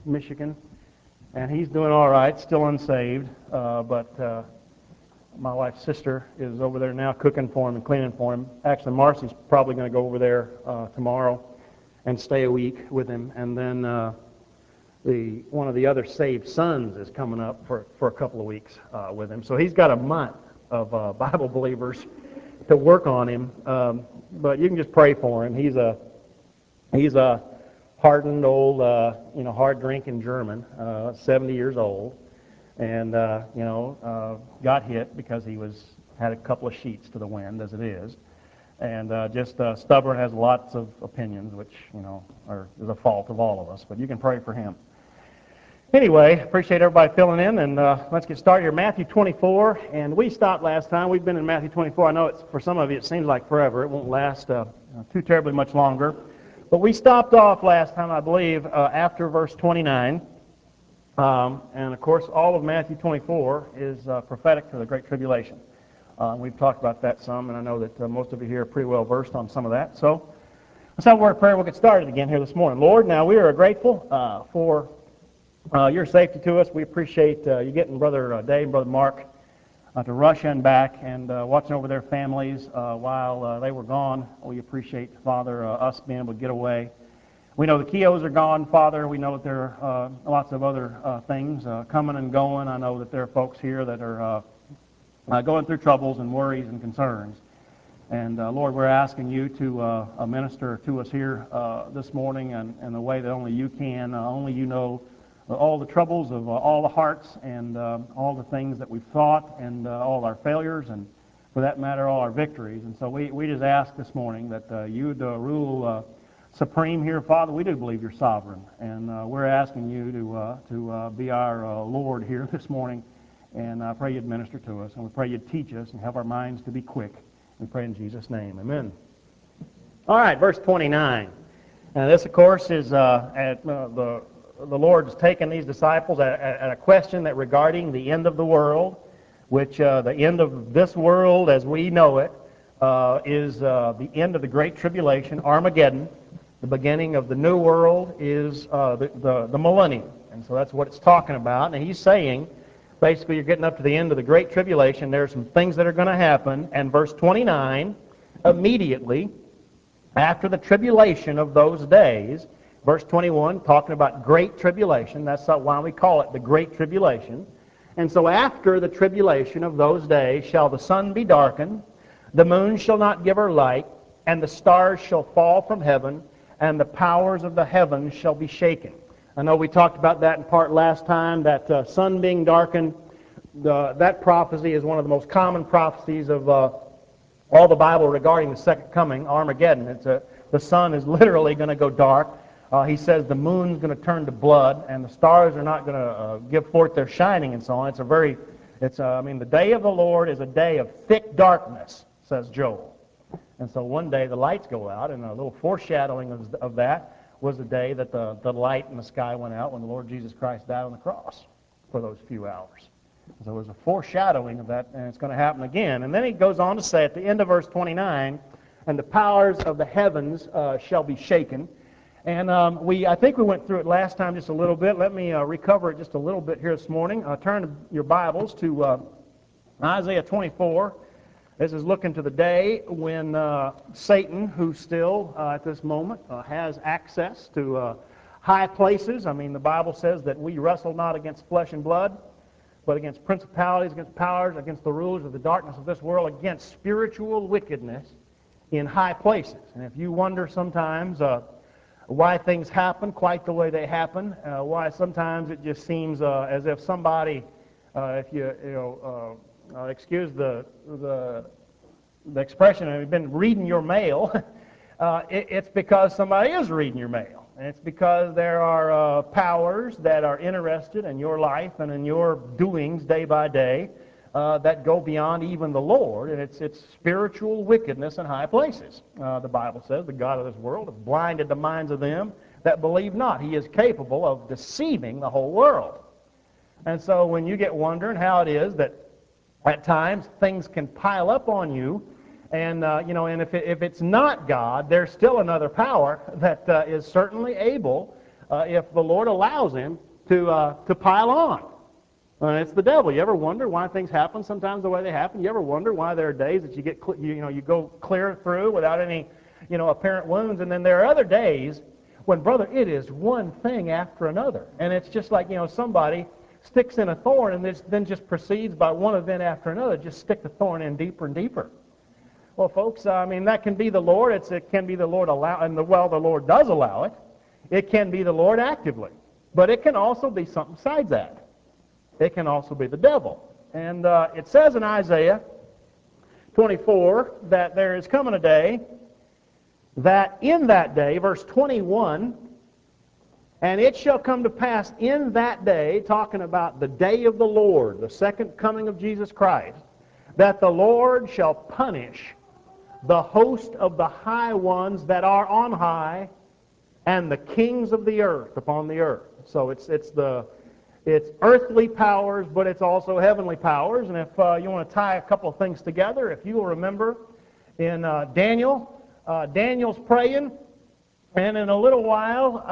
Michigan, and he's doing all right, still unsaved, but my wife's sister is over there now cooking for him and cleaning for him. Actually, Marcy's probably going to go over there tomorrow and stay a week with him, and then one of the other saved sons is coming up for a couple of weeks with him. So he's got a month of Bible believers to work on him, but you can just pray for him. He's a hardened old, hard drinking German, 70 years old, and got hit because he had a couple of sheets to the wind, as it is, and just stubborn, has lots of opinions, which is a fault of all of us. But you can pray for him. Anyway, appreciate everybody filling in, and let's get started here. Matthew 24, and we stopped last time. We've been in Matthew 24. I know for some of you it seems like forever. It won't last too terribly much longer. But we stopped off last time, I believe, after verse 29. And of course, all of Matthew 24 is prophetic to the Great Tribulation. We've talked about that some, and I know that most of you here are pretty well versed on some of that. So let's have a word of prayer. We'll get started again here this morning. Lord, now we are grateful for your safety to us. We appreciate you getting Brother Dave and Brother Mark to Russia and back and watching over their families while they were gone. We appreciate, Father, us being able to get away. We know the Keoghs are gone, Father. We know that there are lots of other things coming and going. I know that there are folks here that are going through troubles and worries and concerns. And Lord, we're asking you to minister to us here this morning in a way that only you can. Only you know all the troubles of all the hearts and all the things that we've thought and all our failures and, for that matter, all our victories. And so we just ask this morning that you would rule supreme here, Father. We do believe you're sovereign, and we're asking you to be our Lord here this morning. And I pray you'd minister to us, and we pray you'd teach us and help our minds to be quick. We pray in Jesus' name. Amen. All right, verse 29. And this, of course, is at the Lord's taken these disciples at a question that regarding the end of the world, which the end of this world as we know it is the end of the Great Tribulation, Armageddon. The beginning of the new world is the millennium. And so that's what it's talking about. And he's saying, basically, you're getting up to the end of the Great Tribulation. There are some things that are going to happen. And verse 29, immediately after the tribulation of those days, verse 21, talking about great tribulation. That's why we call it the Great Tribulation. And so after the tribulation of those days shall the sun be darkened, the moon shall not give her light, and the stars shall fall from heaven, and the powers of the heavens shall be shaken. I know we talked about that in part last time, that sun being darkened. That prophecy is one of the most common prophecies of all the Bible regarding the second coming, Armageddon. The sun is literally going to go dark. He says the moon's going to turn to blood, and the stars are not going to give forth their shining and so on. The day of the Lord is a day of thick darkness, says Joel. And so one day the lights go out, and a little foreshadowing of that was the day that the light in the sky went out when the Lord Jesus Christ died on the cross for those few hours. So it was a foreshadowing of that, and it's going to happen again. And then he goes on to say at the end of verse 29, and the powers of the heavens shall be shaken. And I think we went through it last time just a little bit. Let me recover it just a little bit here this morning. Turn your Bibles to Isaiah 24. This is looking to the day when Satan, who still at this moment has access to high places. I mean, the Bible says that we wrestle not against flesh and blood, but against principalities, against powers, against the rulers of the darkness of this world, against spiritual wickedness in high places. And if you wonder sometimes why things happen quite the way they happen, why sometimes it just seems as if somebody, if you excuse the expression, I've been reading your mail, it's because somebody is reading your mail. And it's because there are powers that are interested in your life and in your doings day by day that go beyond even the Lord, and it's spiritual wickedness in high places. The Bible says the God of this world has blinded the minds of them that believe not. He is capable of deceiving the whole world. And so when you get wondering how it is that at times things can pile up on you, and if it's not God, there's still another power that is certainly able if the Lord allows him to pile on. It's the devil. You ever wonder why things happen sometimes the way they happen? You ever wonder why there are days that you get you go clear through without any apparent wounds, and then there are other days when, brother, it is one thing after another, and it's just like somebody sticks in a thorn and then just proceeds by one event after another, just stick the thorn in deeper and deeper. Well, folks, that can be the Lord. It can be the Lord the Lord does allow it. It can be the Lord actively, but it can also be something besides that. It can also be the devil. And it says in Isaiah 24 that there is coming a day that in that day, verse 21, and it shall come to pass in that day, talking about the day of the Lord, the second coming of Jesus Christ, that the Lord shall punish the host of the high ones that are on high, and the kings of the earth upon the earth. So it's earthly powers, but it's also heavenly powers. And if you want to tie a couple of things together, if you will remember in Daniel, Daniel's praying, and in a little while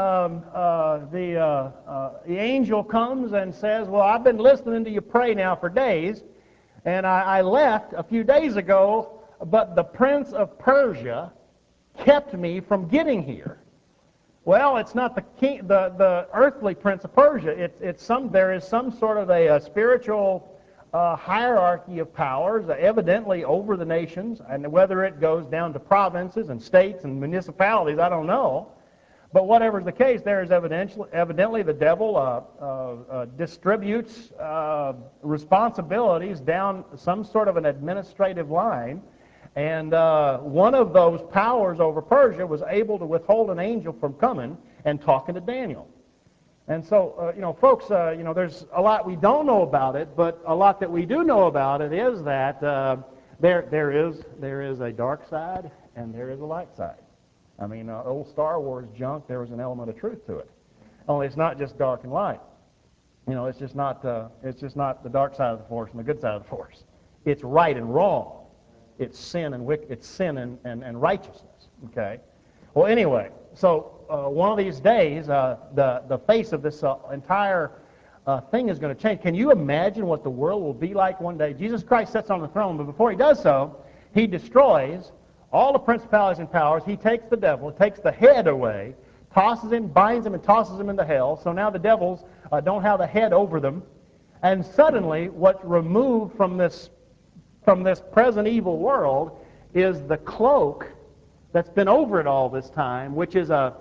the angel comes and says, well, I've been listening to you pray now for days, and I left a few days ago, but the prince of Persia kept me from getting here. Well, it's not the earthly prince of Persia. There is some sort of a spiritual hierarchy of powers, evidently over the nations, and whether it goes down to provinces and states and municipalities, I don't know. But whatever's the case, there is evidently the devil distributes responsibilities down some sort of an administrative line. And one of those powers over Persia was able to withhold an angel from coming and talking to Daniel. And so, folks, there's a lot we don't know about it, but a lot that we do know about it is that there is a dark side and there is a light side. Old Star Wars junk, there was an element of truth to it. Only it's not just dark and light. It's just not the dark side of the force and the good side of the force. It's right and wrong. It's sin and it's sin and righteousness. Okay. Well, anyway, so one of these days, the face of this entire thing is going to change. Can you imagine what the world will be like one day? Jesus Christ sits on the throne, but before he does so, he destroys all the principalities and powers. He takes the devil, takes the head away, tosses him, binds him, and tosses him into hell. So now the devils don't have the head over them. And suddenly, what's removed from this present evil world is the cloak that's been over it all this time, which is a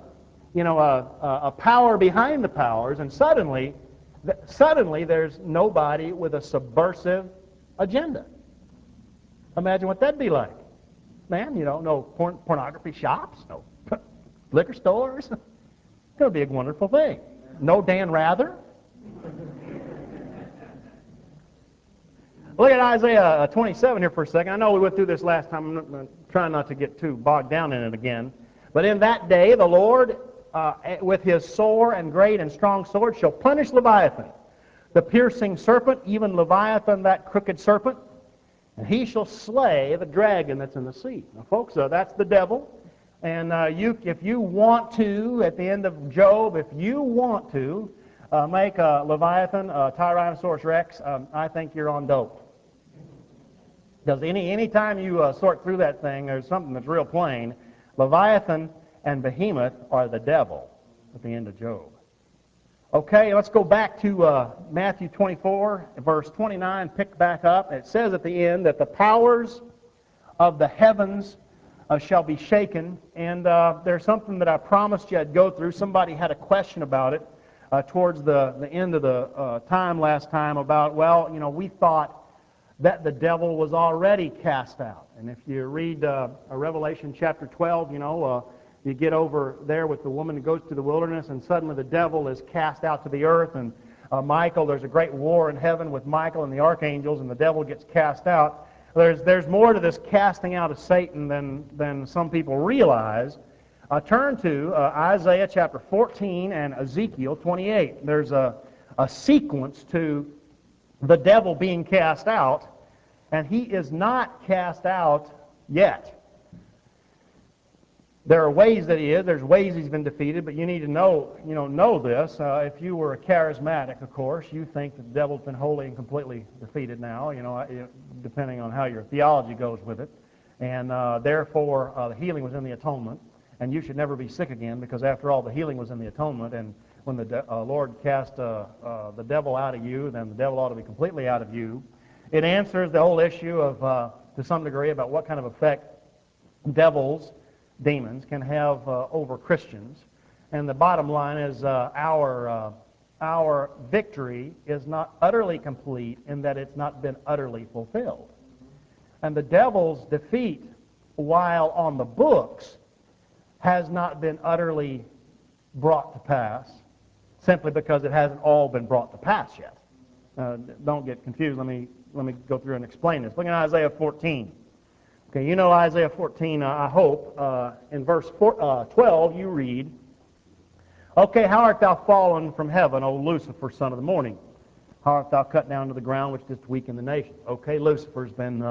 power behind the powers, and suddenly there's nobody with a subversive agenda. Imagine what that'd be like. Man, no pornography shops, no liquor stores. It's going to be a wonderful thing. No Dan Rather. Look at Isaiah 27 here for a second. I know we went through this last time. I'm trying not to get too bogged down in it again. But in that day, the Lord, with his sore and great and strong sword, shall punish Leviathan, the piercing serpent, even Leviathan, that crooked serpent, and he shall slay the dragon that's in the sea. Now, folks, that's the devil. And if you want to, at the end of Job, if you want to make Leviathan Tyrannosaurus Rex, I think you're on dope. Because any time you sort through that thing, there's something that's real plain. Leviathan and Behemoth are the devil at the end of Job. Okay, let's go back to Matthew 24, verse 29, pick back up. It says at the end that the powers of the heavens shall be shaken. And there's something that I promised you I'd go through. Somebody had a question about it towards the end of the time last time about, we thought that the devil was already cast out. And if you read Revelation chapter 12, you get over there with the woman who goes to the wilderness, and suddenly the devil is cast out to the earth, and there's a great war in heaven with Michael and the archangels, and the devil gets cast out. There's more to this casting out of Satan than some people realize. Turn to Isaiah chapter 14 and Ezekiel 28. There's a sequence to the devil being cast out, and he is not cast out yet. There are ways that he is. There's ways he's been defeated, but you need to know this. If you were a charismatic, of course, you think that the devil's been wholly and completely defeated now, depending on how your theology goes with it. And therefore, the healing was in the atonement, and you should never be sick again, because after all, the healing was in the atonement, and when the Lord cast the devil out of you, then the devil ought to be completely out of you. It answers the whole issue of, to some degree, about what kind of effect demons can have over Christians. And the bottom line is our victory is not utterly complete in that it's not been utterly fulfilled. And the devil's defeat, while on the books, has not been utterly brought to pass, simply because it hasn't all been brought to pass yet. Don't get confused. Let me go through and explain this. Look at Isaiah 14. Okay, you know Isaiah 14, I hope. In verse 12, you read, "Okay, how art thou fallen from heaven, O Lucifer, son of the morning? How art thou cut down to the ground, which didst weaken the nation?" Okay, Lucifer's been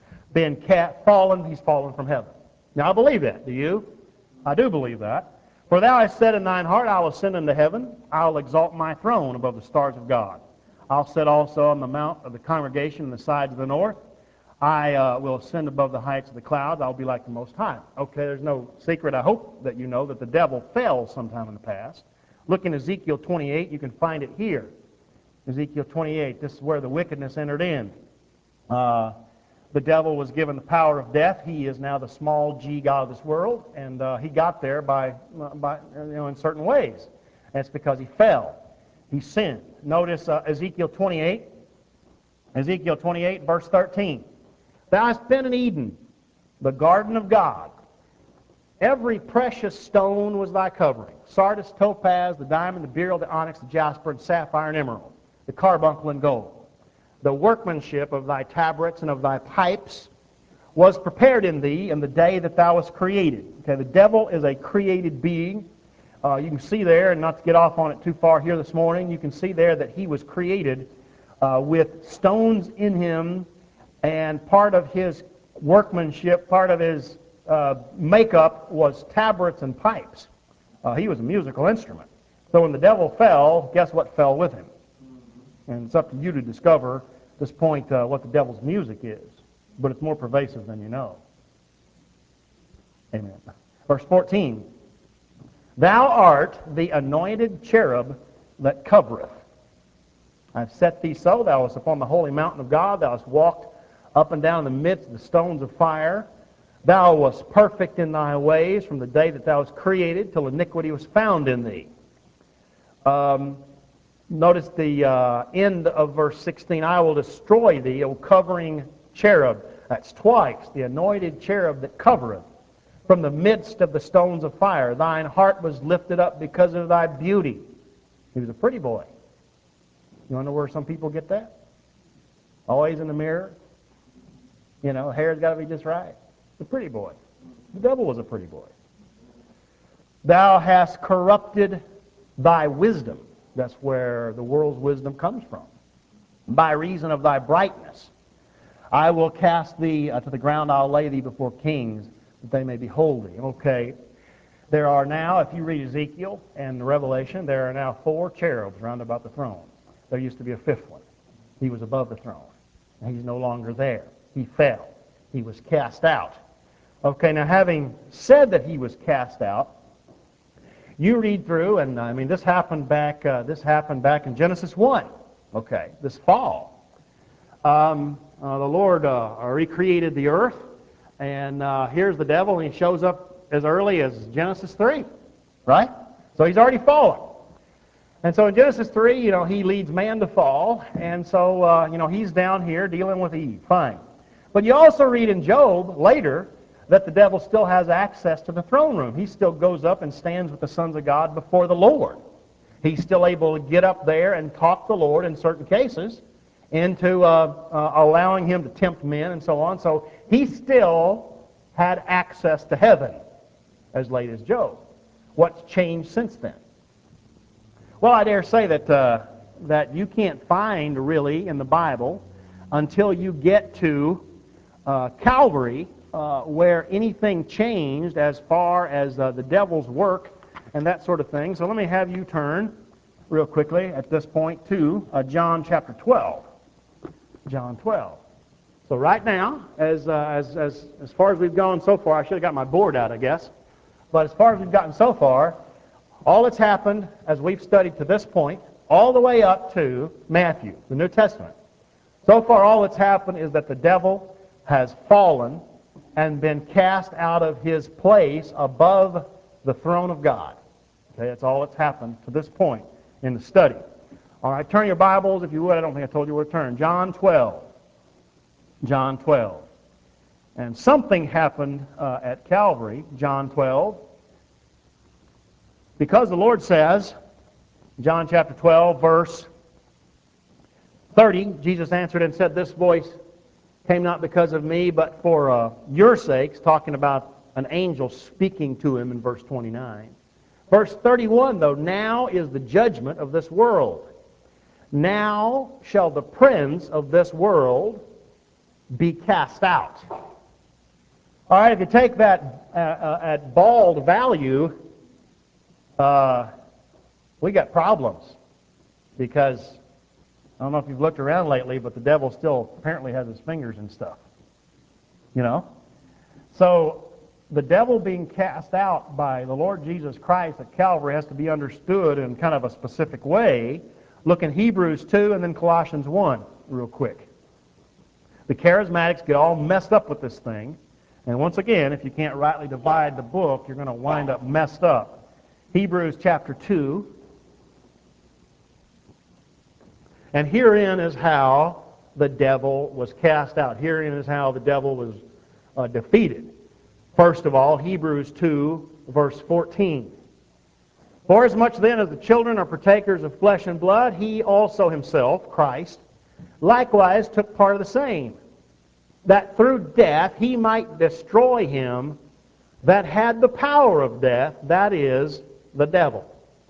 fallen. He's fallen from heaven. Now, I believe that. Do you? I do believe that. "For thou hast said in thine heart, I will ascend into heaven. I will exalt my throne above the stars of God. I'll sit also on the mount of the congregation in the sides of the north. I will ascend above the heights of the clouds. I'll be like the Most High." Okay, there's no secret, I hope, that you know that the devil fell sometime in the past. Look in Ezekiel 28. You can find it here. Ezekiel 28. This is where the wickedness entered in. The devil was given the power of death. He is now the small g god of this world, and he got there by in certain ways. That's because he fell. He sinned. Notice Ezekiel 28. Ezekiel 28, verse 13. "Thou hast been in Eden, the garden of God. Every precious stone was thy covering: sardius, topaz, the diamond, the beryl, the onyx, the jasper, and sapphire, and emerald, the carbuncle, and gold. The workmanship of thy tabrets and of thy pipes was prepared in thee in the day that thou wast created." Okay, the devil is a created being. You can see there, and not to get off on it too far here this morning, you can see there that he was created with stones in him, and part of his workmanship, part of his makeup was tabrets and pipes. He was a musical instrument. So when the devil fell, guess what fell with him? And it's up to you to discover at this point what the devil's music is. But it's more pervasive than you know. Amen. Verse 14. "Thou art the anointed cherub that covereth. I've set thee so. Thou wast upon the holy mountain of God. Thou hast walked up and down in the midst of the stones of fire. Thou wast perfect in thy ways from the day that thou wast created till iniquity was found in thee." Notice the end of verse 16. "I will destroy thee, O covering cherub." That's twice. "The anointed cherub that covereth from the midst of the stones of fire. Thine heart was lifted up because of thy beauty." He was a pretty boy. You want to know where some people get that? Always in the mirror. Hair's got to be just right. The pretty boy. The devil was a pretty boy. "Thou hast corrupted thy wisdom." That's where the world's wisdom comes from. "By reason of thy brightness. I will cast thee to the ground. I'll lay thee before kings, that they may behold thee." Okay. There are now, if you read Ezekiel and Revelation, there are now 4 cherubs round about the throne. There used to be a 5th one. He was above the throne. He's no longer there. He fell. He was cast out. Okay, now having said that he was cast out, you read through, and this happened back in Genesis 1. Okay, this fall. The Lord recreated the earth, and here's the devil, and he shows up as early as Genesis 3, right? So he's already fallen. And so in Genesis 3, he leads man to fall, and so, he's down here dealing with Eve. Fine. But you also read in Job later that the devil still has access to the throne room. He still goes up and stands with the sons of God before the Lord. He's still able to get up there and talk the Lord in certain cases into allowing him to tempt men and so on. So he still had access to heaven as late as Job. What's changed since then? Well, I dare say that you can't find really in the Bible until you get to Calvary where anything changed as far as the devil's work and that sort of thing. So let me have you turn real quickly at this point to John chapter 12. John 12. So right now, as far as we've gone so far, I should have got my board out, I guess. But as far as we've gotten so far, all that's happened as we've studied to this point, all the way up to Matthew, the New Testament. So far, all that's happened is that the devil has fallen and been cast out of his place above the throne of God. Okay, that's all that's happened to this point in the study. All right, turn your Bibles, if you would. I don't think I told you where to turn. John 12. John 12. And something happened at Calvary, John 12, because the Lord says, John chapter 12, verse 30, Jesus answered and said, "This voice came not because of me, but for your sakes," talking about an angel speaking to him in verse 29. Verse 31, though, "Now is the judgment of this world. Now shall the prince of this world be cast out." All right, if you take that at bald value, we got problems. Because, I don't know if you've looked around lately, but the devil still apparently has his fingers in stuff. You know? So, the devil being cast out by the Lord Jesus Christ at Calvary has to be understood in kind of a specific way. Look in Hebrews 2 and then Colossians 1 real quick. The charismatics get all messed up with this thing. And once again, if you can't rightly divide the book, you're going to wind up messed up. Hebrews chapter 2. And herein is how the devil was cast out. Herein is how the devil was defeated. First of all, Hebrews 2, verse 14. "For as much then as the children are partakers of flesh and blood, he also himself," Christ, "likewise took part of the same, that through death he might destroy him that had the power of death, that is, the devil."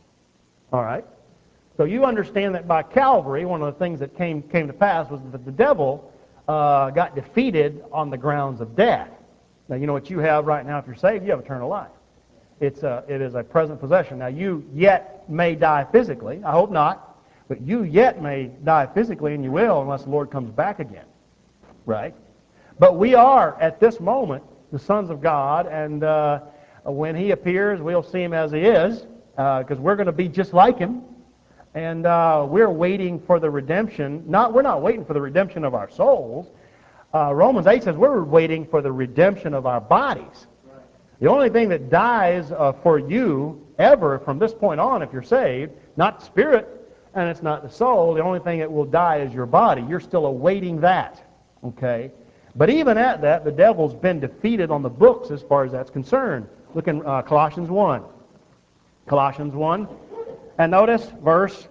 All right? So you understand that by Calvary, one of the things that came to pass was that the devil got defeated on the grounds of death. Now, you know what you have right now if you're saved? You have eternal life. It is a present possession. Now, you yet may die physically. I hope not. But you yet may die physically, and you will unless the Lord comes back again. Right? But we are, at this moment, the sons of God, and when He appears, we'll see Him as He is, because we're going to be just like Him. And we're waiting for the redemption. We're not waiting for the redemption of our souls. Romans 8 says we're waiting for the redemption of our bodies. The only thing that dies for you ever from this point on, if you're saved, not the spirit and it's not the soul, the only thing that will die is your body. You're still awaiting that. Okay? But even at that, the devil's been defeated on the books as far as that's concerned. Look in Colossians 1. Colossians 1. And notice verse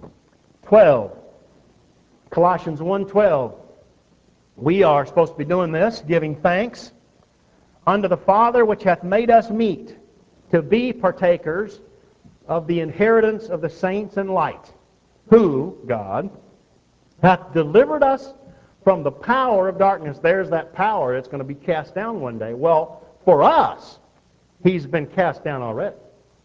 12. Colossians 1:12. We are supposed to be doing this, giving thanks unto the Father which hath made us meet to be partakers of the inheritance of the saints in light, who, God, hath delivered us from the power of darkness. There's that power that's going to be cast down one day. Well, for us, He's been cast down already.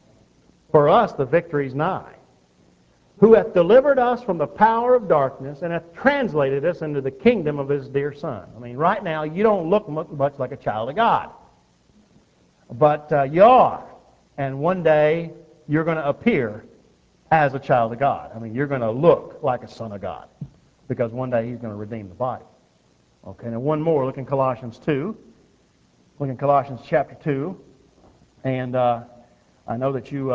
For us, the victory's nigh. Who hath delivered us from the power of darkness and hath translated us into the kingdom of His dear Son. I mean, right now, you don't look much like a child of God. But you are. And one day, you're going to appear as a child of God. I mean, you're going to look like a son of God. Because one day He's going to redeem the body. Okay, now one more. Look in Colossians 2. Look in Colossians chapter 2. And I know that you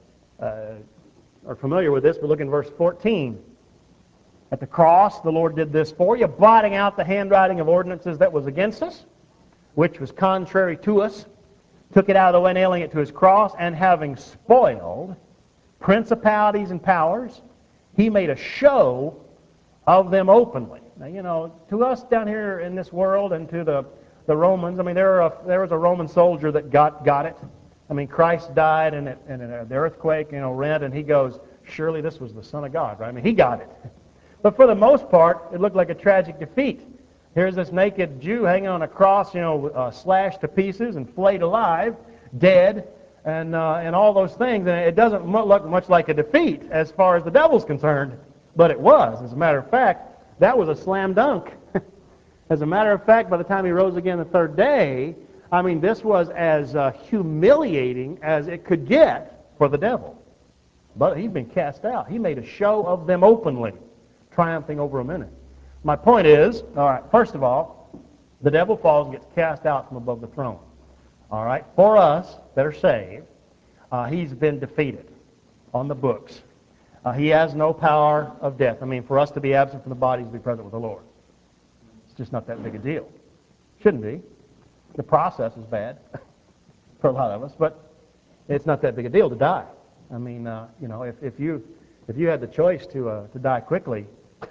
are familiar with this, but look in verse 14. At the cross, the Lord did this for you, blotting out the handwriting of ordinances that was against us, which was contrary to us, took it out of the way, nailing it to His cross, and having spoiled principalities and powers, He made a show of them openly. Now, you know, to us down here in this world and to the Romans, I mean, there was a Roman soldier that got it. I mean, Christ died and the earthquake, rent, and he goes, surely this was the Son of God, right? I mean, he got it. But for the most part, it looked like a tragic defeat. Here's this naked Jew hanging on a cross, slashed to pieces and flayed alive, dead, and all those things. And it doesn't look much like a defeat as far as the devil's concerned, but it was. As a matter of fact, that was a slam dunk. As a matter of fact, by the time he rose again the third day, I mean, this was as humiliating as it could get for the devil. But he'd been cast out. He made a show of them openly, triumphing over them in it. My point is, all right, first of all, the devil falls and gets cast out from above the throne. All right, for us that are saved, he's been defeated on the books. He has no power of death. I mean, for us to be absent from the body is to be present with the Lord. It's just not that big a deal. Shouldn't be. The process is bad for a lot of us, but it's not that big a deal to die. I mean, if you had the choice to die quickly,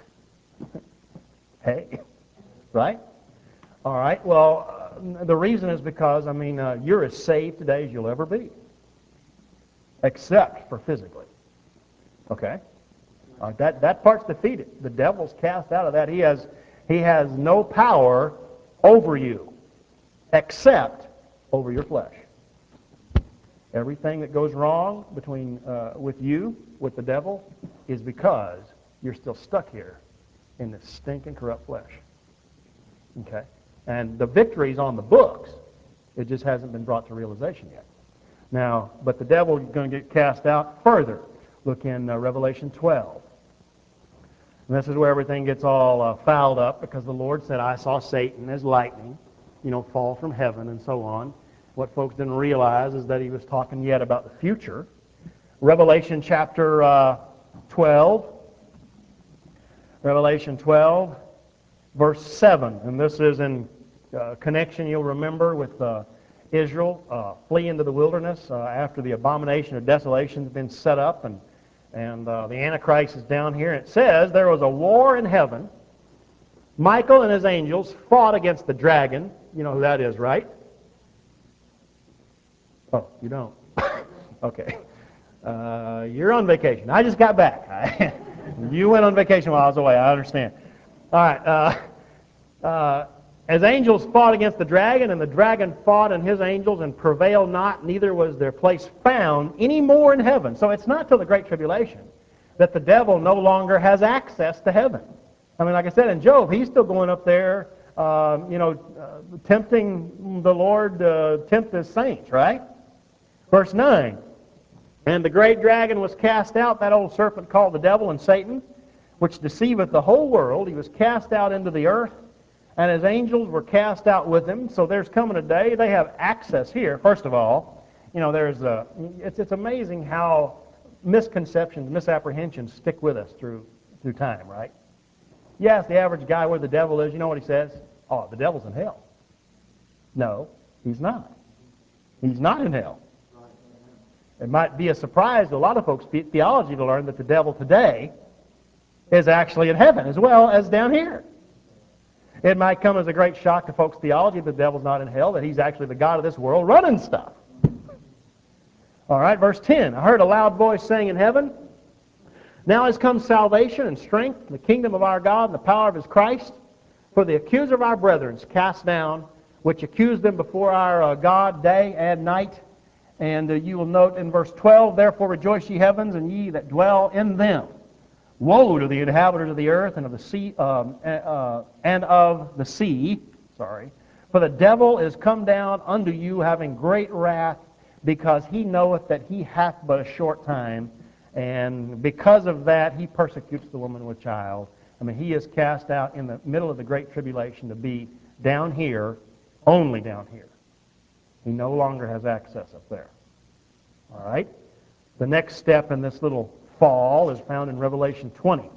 hey, right? All right. Well, the reason is because you're as saved today as you'll ever be, except for physically. Okay. That part's defeated. The devil's cast out of that. He has no power over you, except over your flesh. Everything that goes wrong with the devil, is because you're still stuck here in this stinking corrupt flesh. Okay? And the victory's on the books. It just hasn't been brought to realization yet. Now, but the devil is going to get cast out further. Look in Revelation 12. And this is where everything gets all fouled up, because the Lord said, I saw Satan as lightning, fall from heaven and so on. What folks didn't realize is that he was talking yet about the future. Revelation chapter 12. Revelation 12, verse 7. And this is in connection, you'll remember, with Israel flee into the wilderness after the abomination of desolation has been set up, and the Antichrist is down here. It says, there was a war in heaven. Michael and his angels fought against the dragon. You know who that is, right? Oh, you don't? Okay. You're on vacation. I just got back. You went on vacation while I was away. I understand. All right. As angels fought against the dragon, and the dragon fought and his angels and prevailed not, neither was their place found any more in heaven. So it's not till the Great Tribulation that the devil no longer has access to heaven. I mean, like I said in Job, he's still going up there, tempting the Lord to tempt his saints, right? Verse 9, and the great dragon was cast out, that old serpent called the devil and Satan, which deceiveth the whole world. He was cast out into the earth, and his angels were cast out with him. So there's coming a day, they have access here. First of all, it's amazing how misconceptions, misapprehensions stick with us through time, right? You ask the average guy where the devil is, you know what he says? Oh, the devil's in hell. No, he's not. He's not in hell. It might be a surprise to a lot of folks' theology to learn that the devil today is actually in heaven as well as down here. It might come as a great shock to folks' theology that the devil's not in hell, that he's actually the God of this world running stuff. All right, verse 10. I heard a loud voice saying in heaven, now has come salvation and strength, and the kingdom of our God and the power of his Christ. For the accuser of our brethren is cast down, which accused them before our God day and night. And you will note in verse 12, therefore rejoice ye heavens, and ye that dwell in them. Woe to the inhabitants of the earth and of the sea, For the devil is come down unto you, having great wrath, because he knoweth that he hath but a short time, and because of that he persecutes the woman with child. I mean, he is cast out in the middle of the great tribulation to be down here, only down here. He no longer has access up there. All right? The next step in this little fall is found in Revelation 20.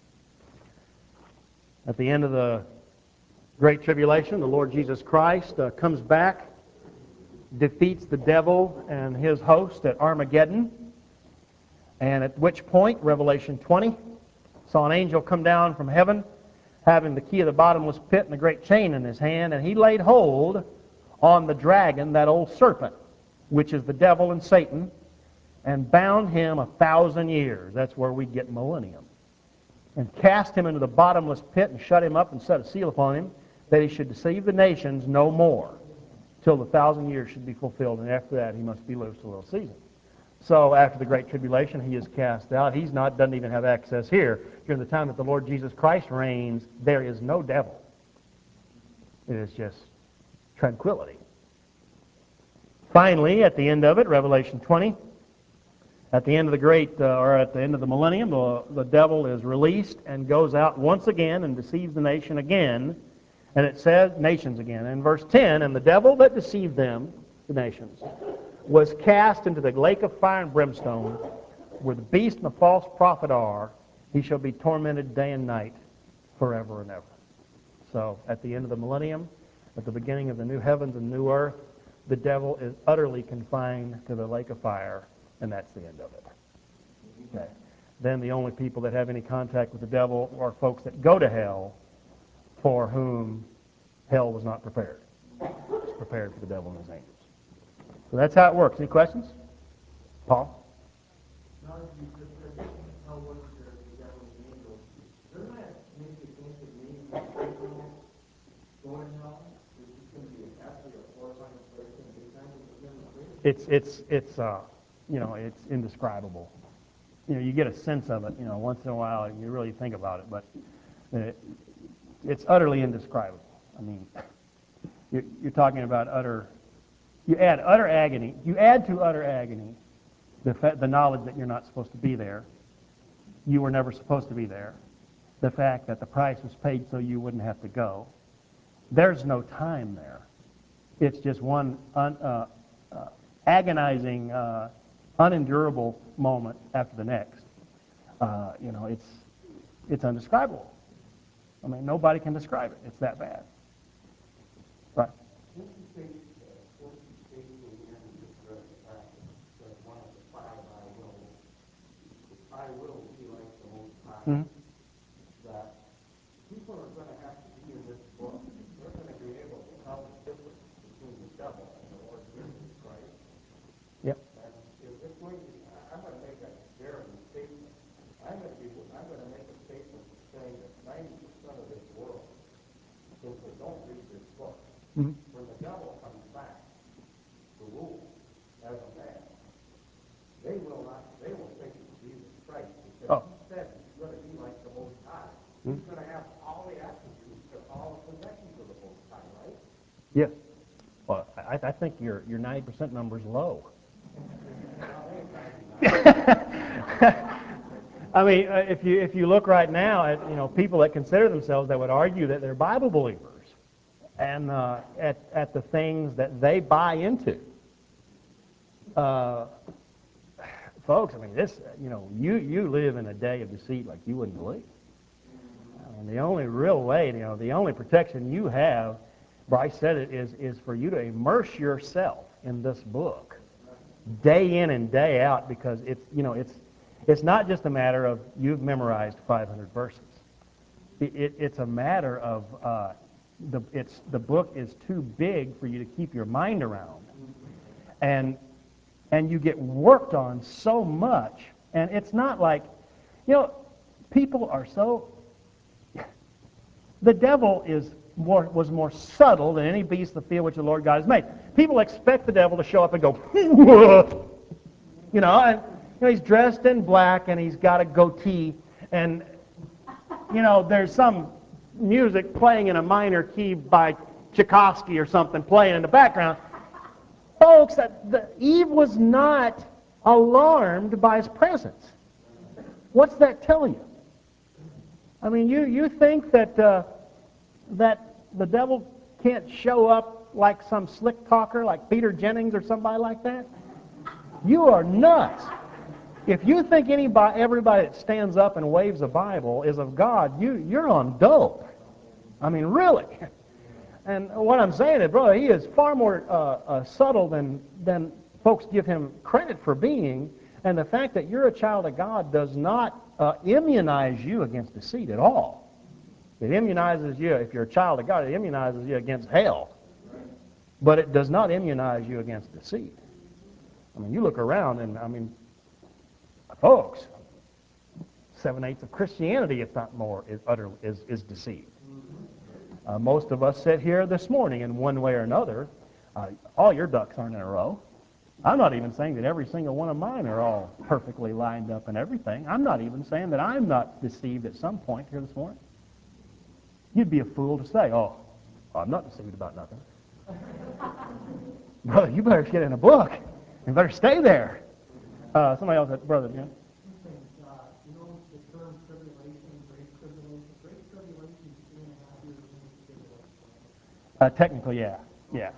At the end of the Great Tribulation, the Lord Jesus Christ comes back, defeats the devil and his host at Armageddon, and at which point, Revelation 20, saw an angel come down from heaven, having the key of the bottomless pit and a great chain in his hand, and he laid hold on the dragon, that old serpent, which is the devil and Satan, and bound him 1,000 years. That's where we get millennium. And cast him into the bottomless pit and shut him up and set a seal upon him, that he should deceive the nations no more, till the 1,000 years should be fulfilled, and after that he must be loosed a little season. So after the Great Tribulation, he is cast out. Doesn't even have access here. During the time that the Lord Jesus Christ reigns, there is no devil. It is just tranquility. Finally, at the end of it, Revelation 20, at the end of at the end of the millennium, the devil is released and goes out once again and deceives the nation again. And it says, nations again. In verse 10, and the devil that deceived them, the nations, was cast into the lake of fire and brimstone, where the beast and the false prophet are. He shall be tormented day and night forever and ever. So at the end of the millennium, at the beginning of the new heavens and new earth, the devil is utterly confined to the lake of fire, and that's the end of it. Okay. Then the only people that have any contact with the devil are folks that go to hell, for whom hell was not prepared. It's prepared for the devil and his angels. So that's how it works. Any questions? Paul? Now that you just said how was the devil and the angels, doesn't that make you think that maybe going to hell is just going to be actually a horrifying place in the daytime It's indescribable. You get a sense of it, once in a while, and you really think about it, but it's utterly indescribable. I mean, you're talking about you add to utter agony the knowledge that you're not supposed to be there. You were never supposed to be there. The fact that the price was paid so you wouldn't have to go. There's no time there. It's just one agonizing, unendurable moment after the next. It's undescribable. I mean, nobody can describe it. It's that bad. Right. I will be like the Most High. Mm-hmm. That people are going to have to be in this book. They're going to be able to tell the difference between the devil and the Lord Jesus Christ. Yep. And if it's going to, I'm going to make a daring statement. I'm going to make a statement saying that 90% of this world simply don't read this book. Mm-hmm. When the devil comes back to rule as a man, they will think it's Jesus Christ, because he said he's going to be like the Most High. He's going to have all the attributes and all the possessions of the Most High, right? Yes. Well, I think your 90% number is low. I mean, if you look right now at people that consider themselves, that would argue that they're Bible believers, and at the things that they buy into. Folks, I mean, you live in a day of deceit like you wouldn't believe. I mean, the only real way, the only protection you have, Bryce said it, is for you to immerse yourself in this book, day in and day out, because it's not just a matter of you've memorized 500 verses. It's a matter of the book is too big for you to keep your mind around, and you get worked on so much, and it's not like, people are so. The devil was more subtle than any beast of the field which the Lord God has made. People expect the devil to show up and go, and he's dressed in black and he's got a goatee, and there's some music playing in a minor key by Tchaikovsky or something playing in the background. Folks, Eve was not alarmed by his presence. What's that tell you? I mean, you think that the devil can't show up like some slick talker like Peter Jennings or somebody like that? You are nuts. If you think everybody that stands up and waves a Bible is of God, you're on dope. I mean, really. And what I'm saying is, brother, he is far more subtle than folks give him credit for being. And the fact that you're a child of God does not immunize you against deceit at all. It immunizes you, if you're a child of God, it immunizes you against hell. But it does not immunize you against deceit. I mean, you look around and, folks, 7/8 of Christianity, if not more, is deceived. Most of us sit here this morning in one way or another. All your ducks aren't in a row. I'm not even saying that every single one of mine are all perfectly lined up and everything. I'm not even saying that I'm not deceived at some point here this morning. You'd be a fool to say, oh, I'm not deceived about nothing. Brother, you better get in a book and better stay there. Somebody else said, Brother Jim. You know the term tribulation, great tribulation? Great tribulation is 3.5 years in tribulation. Technically, yeah. Yeah.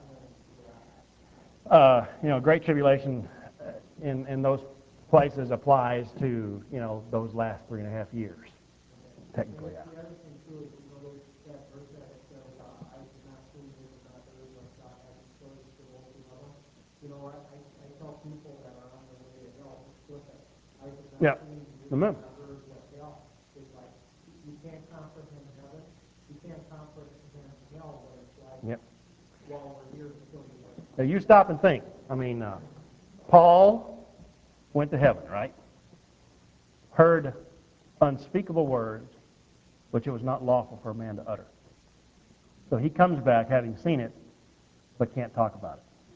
Great tribulation in those places applies to, those last 3.5 years. Technically, yeah. The other thing, too, is that verse that says, I did not see you, did not hear, but God has choice to those who love him. I tell people that are on their way to hell, flip it. I did not see you, did not heard, but hell is like, you can't comprehend heaven, you can't comprehend hell, but it's like, while we're here, it's still be there. Now, you stop and think. Paul went to heaven, right? Heard unspeakable words, which it was not lawful for a man to utter. So he comes back having seen it, but can't talk about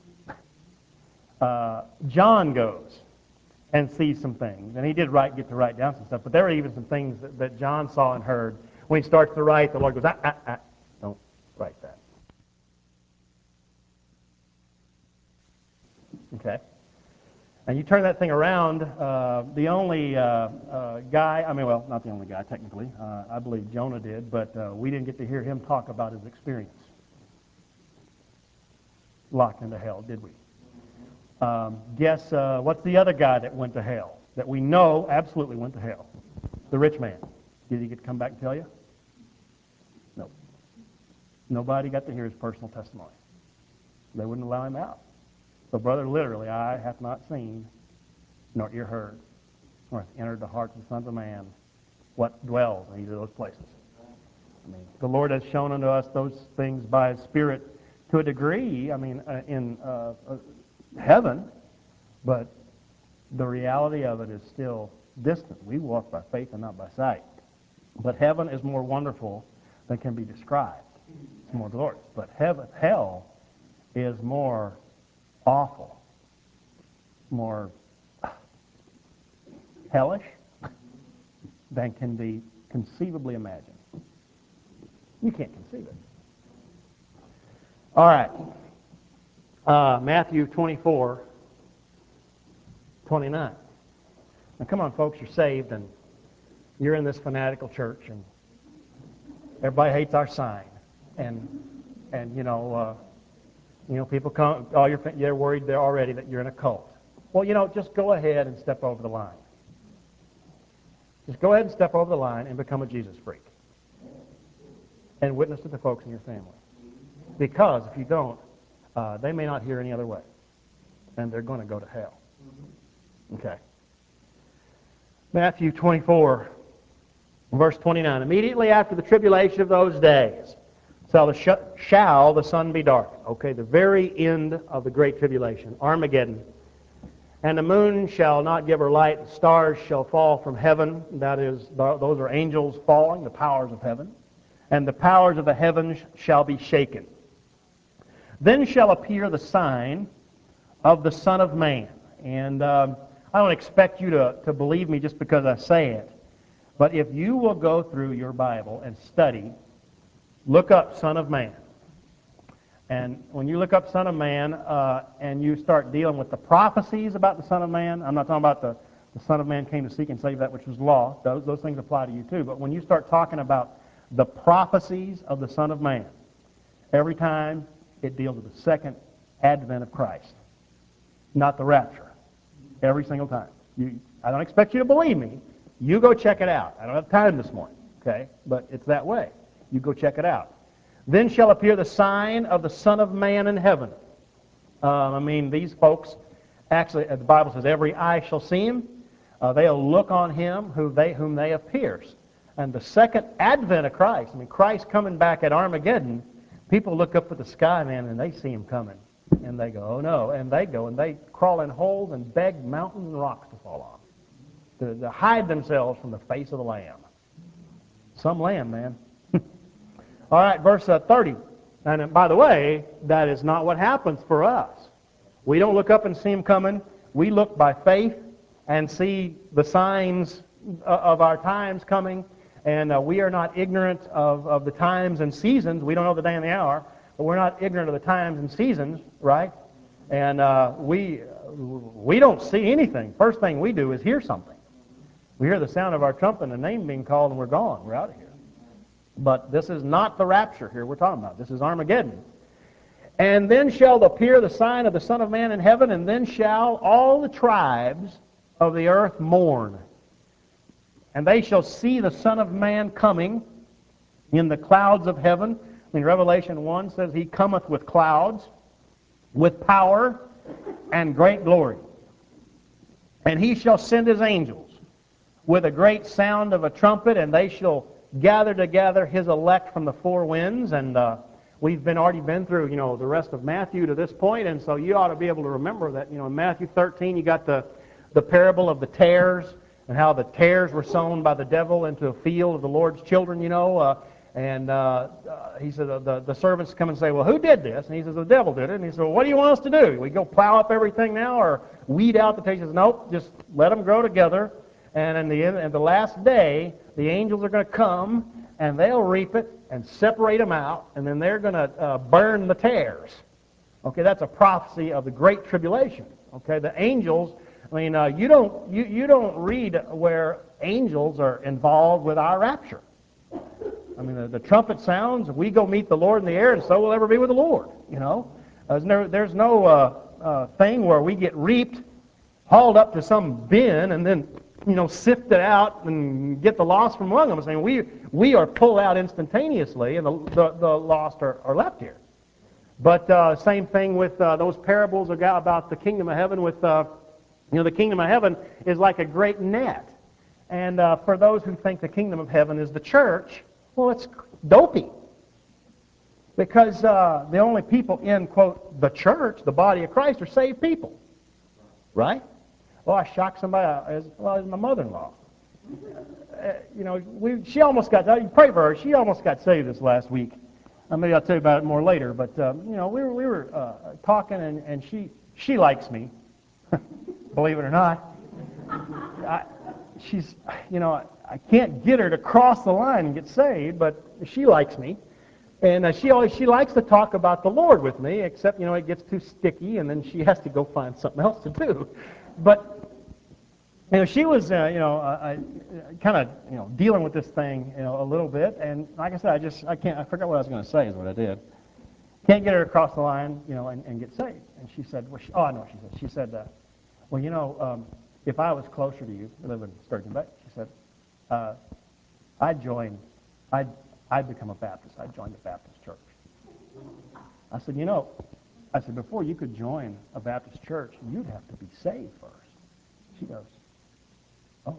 it. John goes and sees some things, and he did get to write down some stuff, but there are even some things that John saw and heard. When he starts to write, the Lord goes, don't write that. Okay? And you turn that thing around, the only guy, not the only guy technically, I believe Jonah did, but we didn't get to hear him talk about his experience. Locked into hell, did we? Guess what's the other guy that went to hell, that we know absolutely went to hell? The rich man. Did he get to come back and tell you? No. Nobody got to hear his personal testimony. They wouldn't allow him out. So, brother, literally, eye hath not seen, nor ear heard, nor hath entered the hearts of the sons of man what dwells in either of those places. The Lord has shown unto us those things by His Spirit to a degree, in heaven, but the reality of it is still distant. We walk by faith and not by sight. But heaven is more wonderful than can be described. It's more glorious. But hell is more awful, more hellish than can be conceivably imagined. You can't conceive it. All right. Matthew 24:29. Now, come on, folks, you're saved, and you're in this fanatical church, and everybody hates our sign, and people come. They're worried already that you're in a cult. Well, just go ahead and step over the line. Just go ahead and step over the line and become a Jesus freak, and witness to the folks in your family. Because if you don't, they may not hear any other way, and they're going to go to hell. Okay. Matthew 24, verse 29. Immediately after the tribulation of those days shall the sun be darkened. Okay, the very end of the great tribulation, Armageddon. And the moon shall not give her light, the stars shall fall from heaven. That is, those are angels falling, the powers of heaven. And the powers of the heavens shall be shaken. Then shall appear the sign of the Son of Man. And I don't expect you to believe me just because I say it. But if you will go through your Bible and study, look up Son of Man. And when you look up Son of Man and you start dealing with the prophecies about the Son of Man, I'm not talking about the Son of Man came to seek and save that which was lost. Those things apply to you too. But when you start talking about the prophecies of the Son of Man, every time it deals with the second advent of Christ, not the rapture. Every single time. I don't expect you to believe me. You go check it out. I don't have time this morning, okay? But it's that way. You go check it out. Then shall appear the sign of the Son of Man in heaven. These folks, actually, the Bible says, every eye shall see him. They'll look on him whom they have pierced. And the second advent of Christ, Christ coming back at Armageddon, people look up at the sky, man, and they see him coming. And they go, oh no. And they go and they crawl in holes and beg mountains and rocks to fall on. To hide themselves from the face of the Lamb. Some lamb, man. All right, verse 30. And by the way, that is not what happens for us. We don't look up and see him coming. We look by faith and see the signs of our times coming. And we are not ignorant of the times and seasons. We don't know the day and the hour, but we're not ignorant of the times and seasons, right? And we don't see anything. First thing we do is hear something. We hear the sound of our trumpet and the name being called, and we're gone. We're out of here. But this is not the rapture here we're talking about. This is Armageddon. And then shall appear the sign of the Son of Man in heaven, and then shall all the tribes of the earth mourn. And they shall see the Son of Man coming in the clouds of heaven. I mean, Revelation 1 says he cometh with clouds, with power and great glory. And he shall send his angels with a great sound of a trumpet, and they shall gather together his elect from the four winds. And we've already been through, the rest of Matthew to this point, and so you ought to be able to remember that, in Matthew 13 you got the parable of the tares, and how the tares were sown by the devil into a field of the Lord's children, and he said, the servants come and say, well, who did this? And he says, the devil did it. And he said, well, what do you want us to do? We go plow up everything now, or weed out the tares? He says, nope, just let them grow together. And at the last day, the angels are going to come, and they'll reap it and separate them out, and then they're going to burn the tares. Okay, that's a prophecy of the Great Tribulation. Okay, the angels, you don't read where angels are involved with our rapture. The trumpet sounds, we go meet the Lord in the air, and so we'll ever be with the Lord. There's no thing where we get reaped, hauled up to some bin, and then sift it out and get the lost from among them. I'm saying we are pulled out instantaneously, and the lost are left here. But same thing with those parables about the kingdom of heaven. With the kingdom of heaven is like a great net, and for those who think the kingdom of heaven is the church, well, it's dopey, because the only people in, quote, the church, the body of Christ, are saved people, right? Well, I shocked somebody as my mother-in-law. She almost got, you pray for her, she almost got saved this last week. Maybe I'll tell you about it more later, but we were talking, and she likes me, believe it or not. I can't get her to cross the line and get saved, but she likes me. And she likes to talk about the Lord with me, except, it gets too sticky, and then she has to go find something else to do. But she was, kind of, dealing with this thing, a little bit. And like I said, I forgot what I was going to say is what I did. Can't get her across the line, and get saved. And she said, she said, if I was closer to you, I live in Sturgeon Bay, she said, I'd become a Baptist. I'd join the Baptist church. I said, before you could join a Baptist church, you'd have to be saved first. She goes, oh.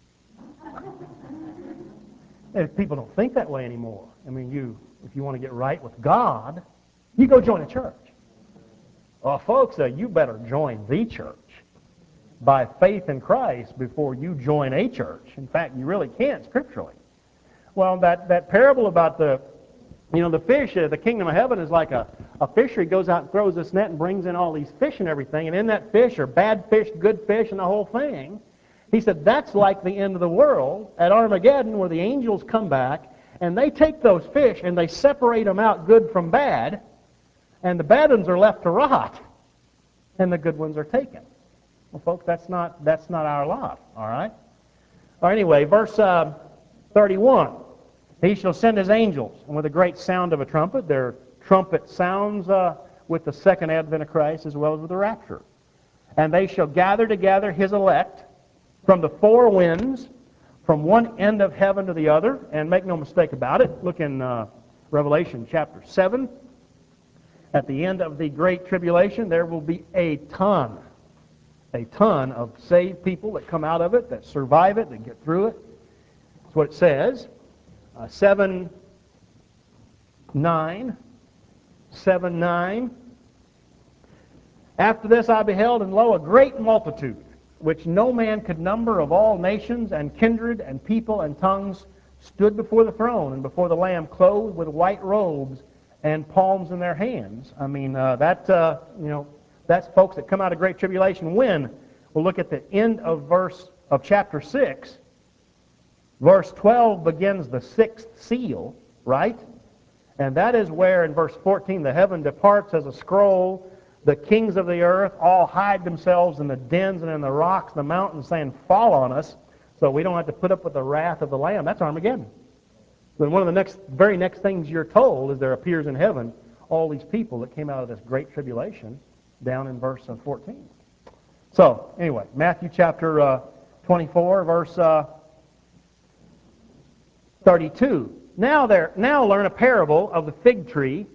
If people don't think that way anymore. If you want to get right with God, you go join a church. Well, folks, you better join the church by faith in Christ before you join a church. In fact, you really can't scripturally. Well, that parable about the fish, the kingdom of heaven is like a fisher. He goes out and throws this net and brings in all these fish and everything, and in that fish are bad fish, good fish, and the whole thing. He said that's like the end of the world at Armageddon, where the angels come back, and they take those fish and they separate them out, good from bad, and the bad ones are left to rot, and the good ones are taken. Well, folks, that's not our lot, all right? Well, anyway, verse 31. He shall send his angels, and with a great sound of a trumpet. Their trumpet sounds with the second advent of Christ as well as with the rapture. And they shall gather together his elect from the four winds, from one end of heaven to the other. And make no mistake about it, look in Revelation chapter 7. At the end of the Great Tribulation, there will be a ton of saved people that come out of it, that survive it, that get through it. That's what it says. 7:9. After this I beheld, and lo, a great multitude, which no man could number, of all nations and kindred and people and tongues, stood before the throne and before the Lamb, clothed with white robes and palms in their hands. I mean, that's folks that come out of great tribulation. When? We'll look at the end of chapter 6. Verse 12 begins the sixth seal, right? And that is where, in verse 14, the heaven departs as a scroll. The kings of the earth all hide themselves in the dens and in the rocks, the mountains, saying, fall on us, so we don't have to put up with the wrath of the Lamb. That's Armageddon. Then one of the very next things you're told is there appears in heaven all these people that came out of this great tribulation down in verse 14. So, anyway, Matthew chapter 24, verse 32. Now learn a parable of the fig tree.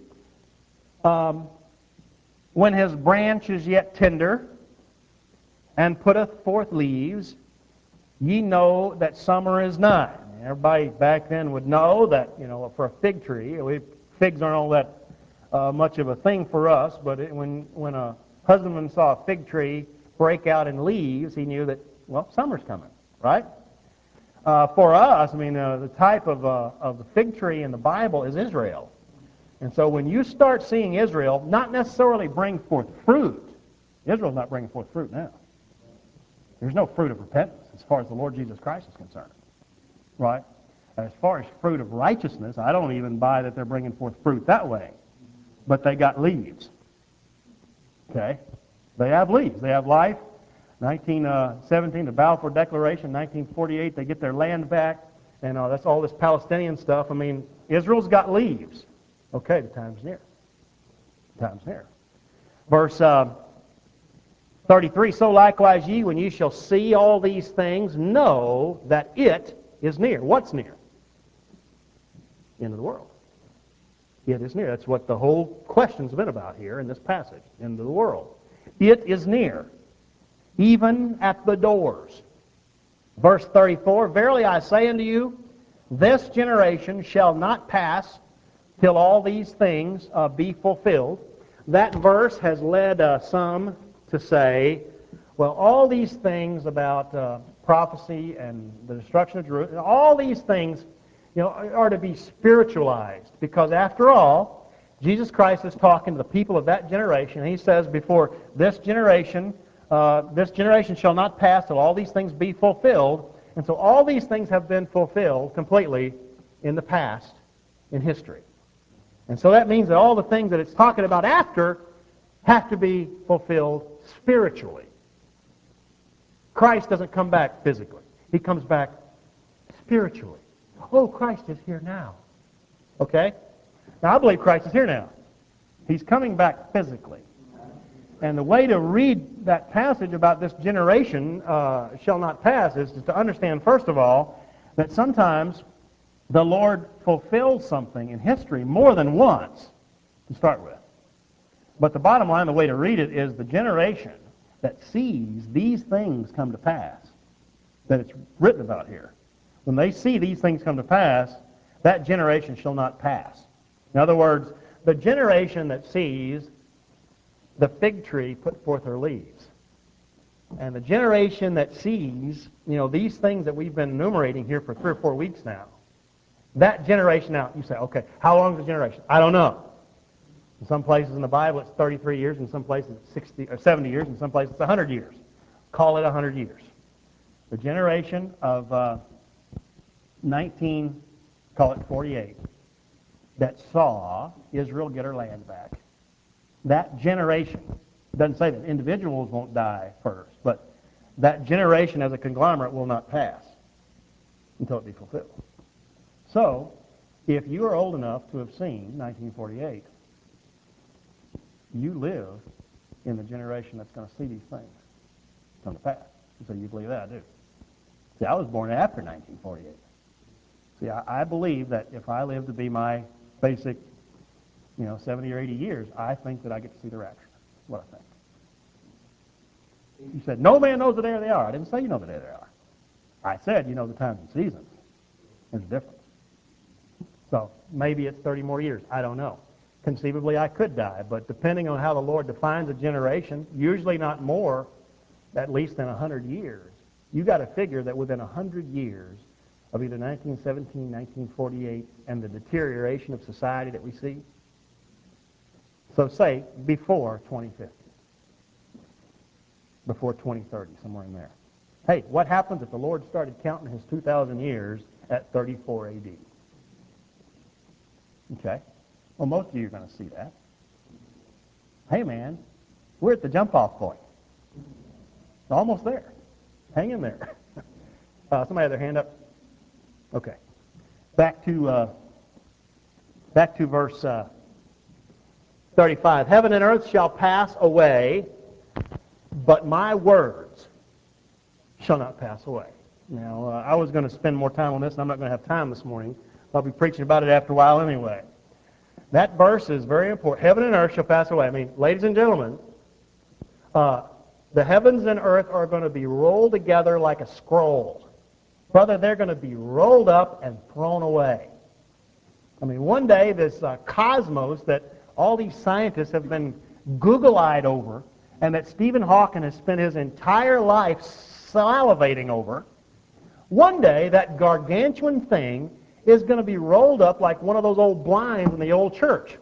When his branch is yet tender, and putteth forth leaves, ye know that summer is nigh. Everybody back then would know that, for a fig tree, figs aren't all that much of a thing for us, but when a husbandman saw a fig tree break out in leaves, he knew that, summer's coming, right? For us, the type of the fig tree in the Bible is Israel. And so when you start seeing Israel not necessarily bring forth fruit, Israel's not bringing forth fruit now. There's no fruit of repentance as far as the Lord Jesus Christ is concerned. Right? As far as fruit of righteousness, I don't even buy that they're bringing forth fruit that way. But they got leaves. Okay? They have leaves. They have life. 1917, the Balfour Declaration. 1948, they get their land back. And that's all this Palestinian stuff. Israel's got leaves. Okay, the time's near. The time's near. Verse 33, so likewise ye, when ye shall see all these things, know that it is near. What's near? End of the world. It is near. That's what the whole question's been about here in this passage. End of the world. It is near, even at the doors. Verse 34, verily I say unto you, this generation shall not pass till all these things be fulfilled. That verse has led some to say, well, all these things about prophecy and the destruction of Jerusalem, all these things, are to be spiritualized. Because after all, Jesus Christ is talking to the people of that generation. And he says, before this generation shall not pass till all these things be fulfilled. And so all these things have been fulfilled completely in the past, in history. And so that means that all the things that it's talking about after have to be fulfilled spiritually. Christ doesn't come back physically. He comes back spiritually. Oh, Christ is here now. Okay? Now, I believe Christ is here now. He's coming back physically. And the way to read that passage about this generation shall not pass is to understand, first of all, that sometimes the Lord fulfills something in history more than once to start with. But the bottom line, the way to read it, is the generation that sees these things come to pass, that it's written about here. When they see these things come to pass, that generation shall not pass. In other words, the generation that sees the fig tree put forth her leaves, and the generation that sees, these things that we've been enumerating here for 3 or 4 weeks now, that generation now, you say, okay, how long is the generation? I don't know. In some places in the Bible it's 33 years, in some places it's 60 or 70 years, in some places it's 100 years. Call it 100 years. The generation of 48, that saw Israel get her land back. That generation, doesn't say that individuals won't die first, but that generation as a conglomerate will not pass until it be fulfilled. So, if you are old enough to have seen 1948, you live in the generation that's going to see these things come to pass. So you believe that? I do. See, I was born after 1948. See, I believe that if I live to be my basic, 70 or 80 years, I think that I get to see the rapture. That's what I think. You said, no man knows the day or the hour. I didn't say you know the day or the hour. I said you know the times and seasons. There's a difference. So maybe it's 30 more years. I don't know. Conceivably, I could die, but depending on how the Lord defines a generation, usually not more, at least than 100 years, you got to figure that within 100 years, of either 1917, 1948, and the deterioration of society that we see? So say before 2050, before 2030, somewhere in there. Hey, what happens if the Lord started counting his 2,000 years at 34 AD? Okay. Well, most of you are going to see that. Hey, man, we're at the jump-off point. Almost there. Hang in there. Somebody had their hand up? Okay. Back to verse 35. Heaven and earth shall pass away, but my words shall not pass away. Now, I was going to spend more time on this, and I'm not going to have time this morning. I'll be preaching about it after a while anyway. That verse is very important. Heaven and earth shall pass away. I mean, ladies and gentlemen, the heavens and earth are going to be rolled together like a scroll. Brother, they're going to be rolled up and thrown away. I mean, one day this cosmos that all these scientists have been Google-eyed over, and that Stephen Hawking has spent his entire life salivating over, one day that gargantuan thing is going to be rolled up like one of those old blinds in the old church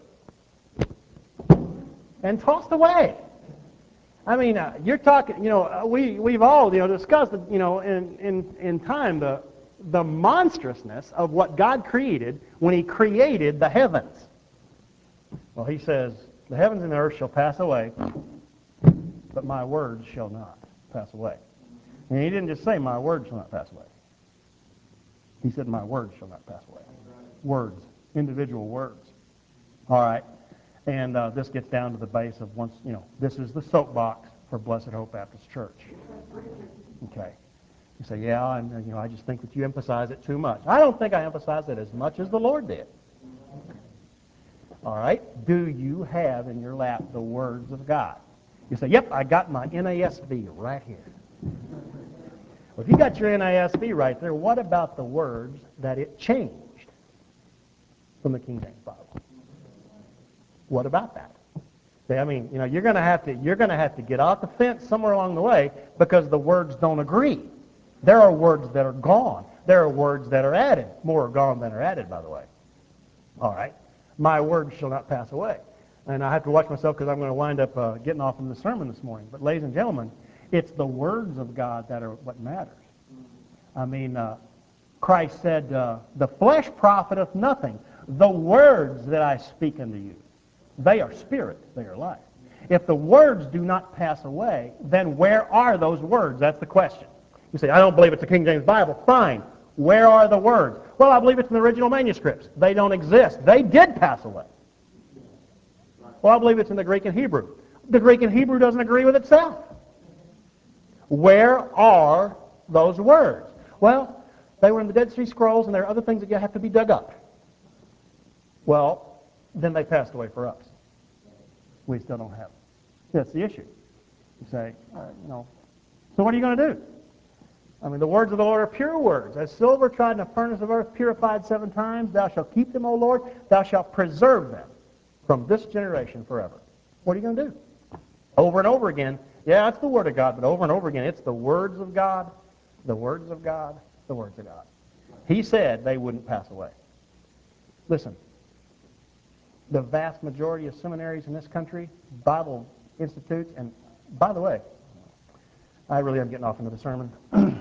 and tossed away. I mean, you're talking, we've all, discussed, in time the monstrousness of what God created when he created the heavens. Well, he says, the heavens and the earth shall pass away, but my words shall not pass away. And he didn't just say, my words shall not pass away. He said, my words shall not pass away. Words, individual words. All right. And this gets down to the base of once, this is the soapbox for Blessed Hope Baptist Church. Okay. You say, yeah, and I just think that you emphasize it too much. I don't think I emphasize it as much as the Lord did. All right. Do you have in your lap the words of God? You say, yep, I got my NASB right here. Well, if you got your NASB right there, what about the words that it changed from the King James Bible? What about that? See, I mean, you're going to have to get off the fence somewhere along the way because the words don't agree. There are words that are gone. There are words that are added. More are gone than are added, by the way. All right. My words shall not pass away. And I have to watch myself because I'm going to wind up getting off from the sermon this morning. But ladies and gentlemen, it's the words of God that are what matters. I mean, Christ said, the flesh profiteth nothing. The words that I speak unto you, they are spirit, they are life. If the words do not pass away, then where are those words? That's the question. You say, I don't believe it's the King James Bible. Fine. Where are the words? Well, I believe it's in the original manuscripts. They don't exist. They did pass away. Well, I believe it's in the Greek and Hebrew. The Greek and Hebrew doesn't agree with itself. Where are those words? Well, they were in the Dead Sea Scrolls, and there are other things that you have to be dug up. Well, then they passed away for us. We still don't have them. That's the issue. You say, so what are you going to do? I mean, the words of the Lord are pure words. As silver tried in a furnace of earth, purified 7 times, thou shalt keep them, O Lord. Thou shalt preserve them from this generation forever. What are you going to do? Over and over again, yeah, it's the Word of God, but over and over again, it's the words of God, the words of God, the words of God. He said they wouldn't pass away. Listen, the vast majority of seminaries in this country, Bible institutes, and by the way, I really am getting off into the sermon.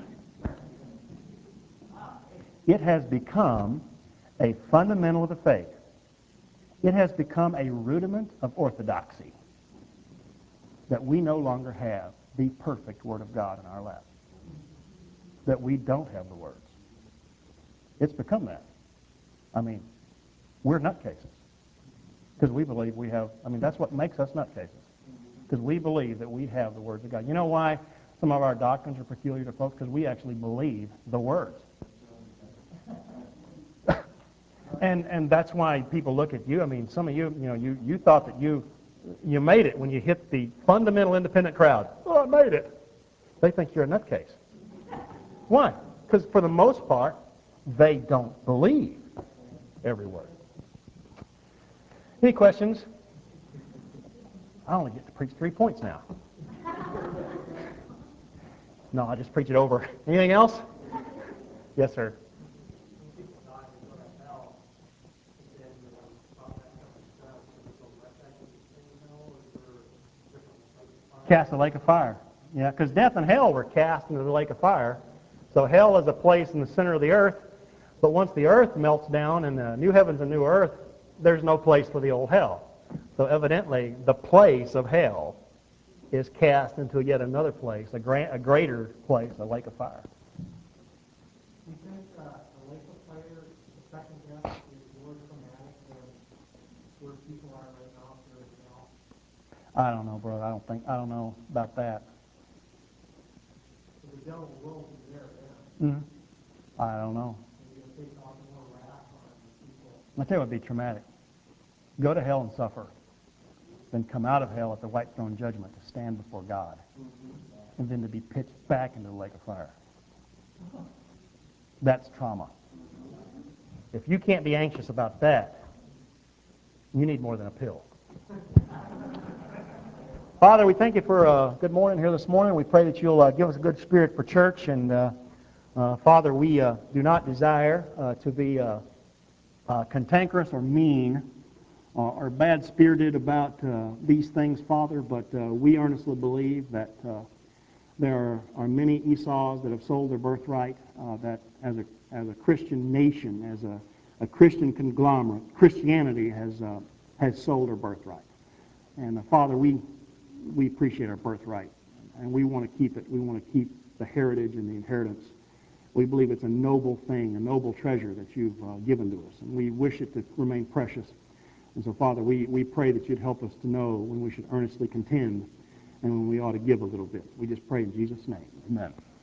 It has become a fundamental of the faith. It has become a rudiment of orthodoxy that we no longer have the perfect Word of God in our lap. That we don't have the words. It's become that. I mean, we're nutcases. Because we believe we have, that's what makes us nutcases. Because we believe that we have the words of God. You know why some of our doctrines are peculiar to folks? Because we actually believe the words. And that's why people look at you. I mean, some of you, you thought that you made it when you hit the fundamental independent crowd. Oh, I made it. They think you're a nutcase. Why? Because for the most part, they don't believe every word. Any questions? I only get to preach 3 points now. No, I just preach it over. Anything else? Yes, sir. Cast in the lake of fire. Yeah, because death and hell were cast into the lake of fire. So hell is a place in the center of the earth, but once the earth melts down in the new heavens and new earth, there's no place for the old hell. So evidently, the place of hell is cast into yet another place, a greater place, a lake of fire. Do you think the lake of fire, the second death, is more traumatic than where people are right now if they're in hell? I don't know, brother. I don't know about that. So the devil will be there then. Mm-hmm. I don't know. Maybe it'll take on more wrath on people. I tell you what would be traumatic. Go to hell and suffer, then come out of hell at the white throne judgment to stand before God, and then to be pitched back into the lake of fire. That's trauma. If you can't be anxious about that, you need more than a pill. Father, we thank you for a good morning here this morning. We pray that you'll give us a good spirit for church. And Father, we do not desire to be cantankerous or mean or bad-spirited about these things, Father, but we earnestly believe that there are many Esau's that have sold their birthright, that as a Christian nation, as a Christian conglomerate, Christianity has sold their birthright. And Father, we appreciate our birthright, and we want to keep it. We want to keep the heritage and the inheritance. We believe it's a noble thing, a noble treasure that you've given to us, and we wish it to remain precious. And so, Father, we pray that you'd help us to know when we should earnestly contend and when we ought to give a little bit. We just pray in Jesus' name. Amen.